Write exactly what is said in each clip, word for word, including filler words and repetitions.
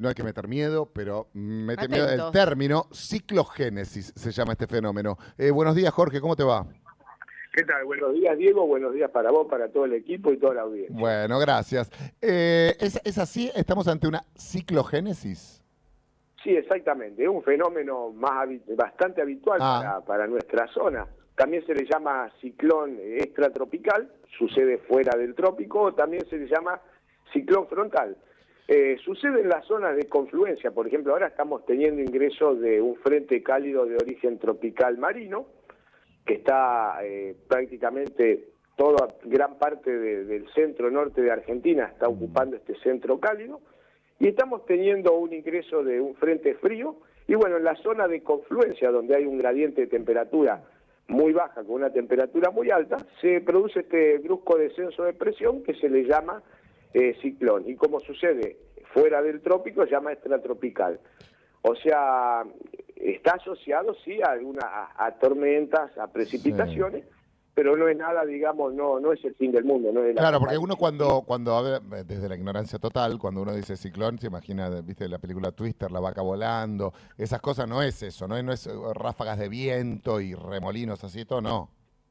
no hay que meter miedo, pero mete Atentos. miedo el término ciclogénesis, se llama este fenómeno. Eh, buenos días, Jorge, ¿cómo te va? ¿Qué tal? Buenos días, Diego. Buenos días para vos, para todo el equipo y toda la audiencia. Bueno, gracias. Eh, ¿es, ¿Es así? ¿Estamos ante una ciclogénesis? Sí, exactamente. Es un fenómeno más habi- bastante habitual Ah. para, para nuestra zona. También se le llama ciclón extratropical, sucede fuera del trópico, o también se le llama ciclón frontal. Eh, sucede en las zonas de confluencia. Por ejemplo, ahora estamos teniendo ingresos de un frente cálido de origen tropical marino, que está eh, prácticamente toda gran parte de, del centro norte de Argentina está ocupando este centro cálido, y estamos teniendo un ingreso de un frente frío, y bueno, en la zona de confluencia, donde hay un gradiente de temperatura muy baja con una temperatura muy alta, se produce este brusco descenso de presión que se le llama eh, ciclón, y como sucede fuera del trópico, se llama extratropical. O sea, está asociado, sí, a, alguna, a, a tormentas, a precipitaciones, sí, pero no es nada, digamos, no no es el fin del mundo. No es la claro, porque uno cuando, cuando a ver, desde la ignorancia total, cuando uno dice ciclón, se imagina, viste, la película Twister, la vaca volando, esas cosas, no es eso, no es, no es ráfagas de viento y remolinos así, todo, no.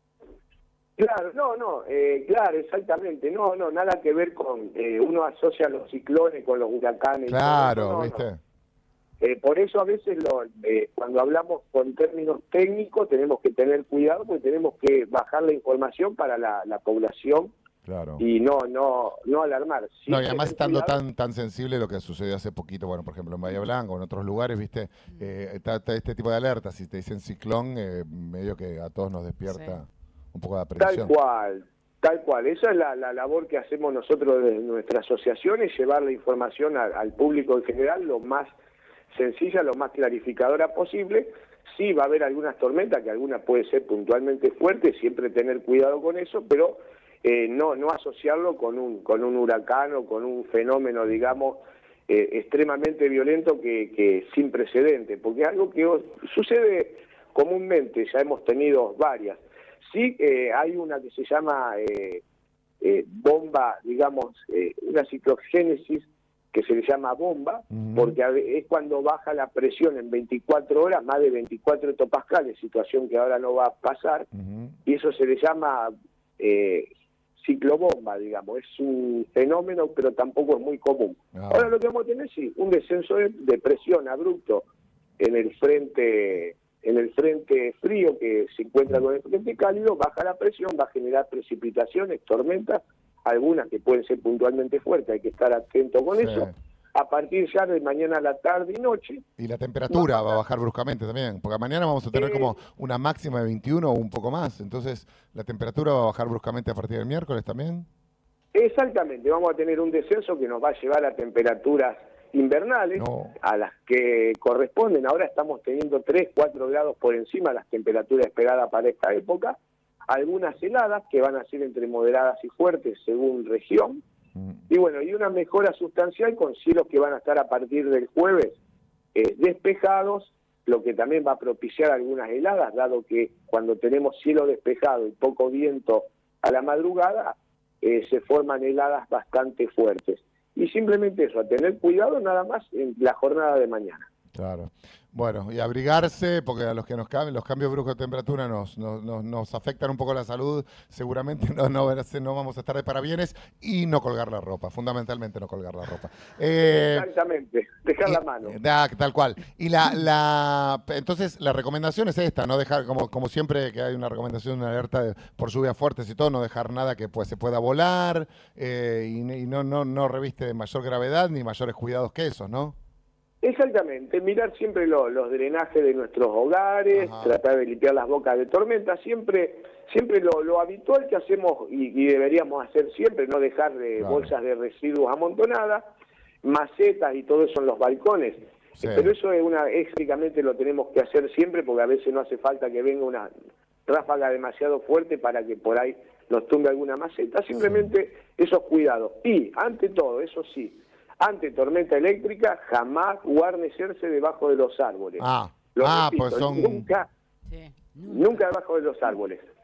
Claro, no, no, eh, claro, exactamente, no, no, nada que ver con, eh, uno asocia los ciclones con los huracanes. Claro, y todo, no, viste. No. Eh, por eso a veces lo, eh, cuando hablamos con términos técnicos tenemos que tener cuidado porque tenemos que bajar la información para la, la población, claro, y no no no alarmar. Sí, no, y además estando cuidado. tan tan sensible lo que sucedió hace poquito, bueno, por ejemplo en Bahía Blanca o en otros lugares, viste, eh, está, está este tipo de alertas, si te dicen ciclón, eh, medio que a todos nos despierta sí. un poco de aprensión. Tal cual. Tal cual, esa es la, la labor que hacemos nosotros desde nuestra asociación, es llevar la información a, al público en general lo más sencilla, lo más clarificadora posible. Sí va a haber algunas tormentas, que algunas puede ser puntualmente fuertes, siempre tener cuidado con eso, pero eh, no no asociarlo con un con un huracán o con un fenómeno, digamos, eh, extremadamente violento que, que sin precedente, porque es algo que sucede comúnmente, ya hemos tenido varias. Sí, eh, hay una que se llama eh, eh, bomba, digamos, eh, una ciclogénesis, que se le llama bomba, uh-huh. porque es cuando baja la presión en veinticuatro horas, más de veinticuatro hectopascales, situación que ahora no va a pasar, uh-huh. y eso se le llama eh, ciclobomba, digamos, es un fenómeno, pero tampoco es muy común. Ah. Ahora lo que vamos a tener, sí, un descenso de, de presión abrupto en el frente en el frente frío que se encuentra uh-huh. con el frente cálido, baja la presión, va a generar precipitaciones, tormentas, algunas que pueden ser puntualmente fuertes, hay que estar atento con sí. eso. A partir ya de mañana a la tarde y noche. Y la temperatura no, va a bajar bruscamente también, porque mañana vamos a tener eh, como una máxima de veintiuno o un poco más, entonces la temperatura va a bajar bruscamente a partir del miércoles también. Exactamente, vamos a tener un descenso que nos va a llevar a temperaturas invernales, no. a las que corresponden. Ahora estamos teniendo tres, cuatro grados por encima de las temperaturas esperadas para esta época. Algunas heladas que van a ser entre moderadas y fuertes según región, mm. y bueno, y una mejora sustancial con cielos que van a estar a partir del jueves eh, despejados, lo que también va a propiciar algunas heladas, dado que cuando tenemos cielo despejado y poco viento a la madrugada, eh, se forman heladas bastante fuertes. Y simplemente eso, a tener cuidado nada más en la jornada de mañana. Claro. Bueno, y abrigarse, porque a los que nos cambian, los cambios bruscos de temperatura nos, nos, nos, nos afectan un poco la salud, seguramente no, no, no vamos a estar de parabienes, y no colgar la ropa, fundamentalmente no colgar la ropa. Eh, Exactamente, dejar y, la mano. Da, tal cual. Y la, la entonces la recomendación es esta, no dejar, como, como siempre que hay una recomendación, una alerta de, por lluvias fuertes y todo, no dejar nada que pues, se pueda volar, eh, y, y no, no, no reviste de mayor gravedad ni mayores cuidados que esos, ¿no? Exactamente, mirar siempre lo, los drenajes de nuestros hogares, ajá. tratar de limpiar las bocas de tormenta, siempre siempre lo, lo habitual que hacemos y, y deberíamos hacer siempre, no dejar de claro. bolsas de residuos amontonadas, macetas y todo eso en los balcones. Sí. Pero eso es una éxicamente lo tenemos que hacer siempre, porque a veces no hace falta que venga una ráfaga demasiado fuerte para que por ahí nos tumbe alguna maceta, simplemente sí. esos cuidados. Y, ante todo, eso sí, ante tormenta eléctrica, jamás guarnecerse debajo de los árboles. Ah, Lo ah repito, pues son... Nunca, sí, nunca, nunca debajo de los árboles.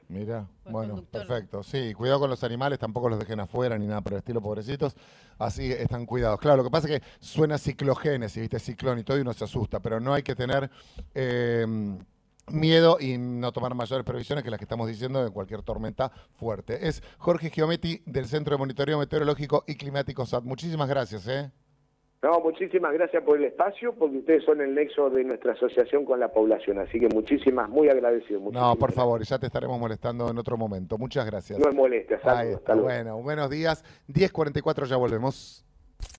Mira, Fue bueno, conductor. perfecto. Sí, cuidado con los animales, tampoco los dejen afuera ni nada por el estilo, pobrecitos. Así están cuidados. Claro, lo que pasa es que suena ciclogénesis, ¿viste? Ciclón y todo y uno se asusta, pero no hay que tener eh, miedo y no tomar mayores previsiones que las que estamos diciendo de cualquier tormenta fuerte. Es Jorge Giometti del Centro de Monitoreo Meteorológico y Climático S A T. Muchísimas gracias, ¿eh? No, muchísimas gracias por el espacio, porque ustedes son el nexo de nuestra asociación con la población, así que muchísimas, muy agradecido. No, por Muchísimas favor, gracias. ya te estaremos molestando en otro momento. Muchas gracias. No es molestia, Ahí saludos, hasta está, luego. bueno, buenos días. diez cuarenta y cuatro, ya volvemos.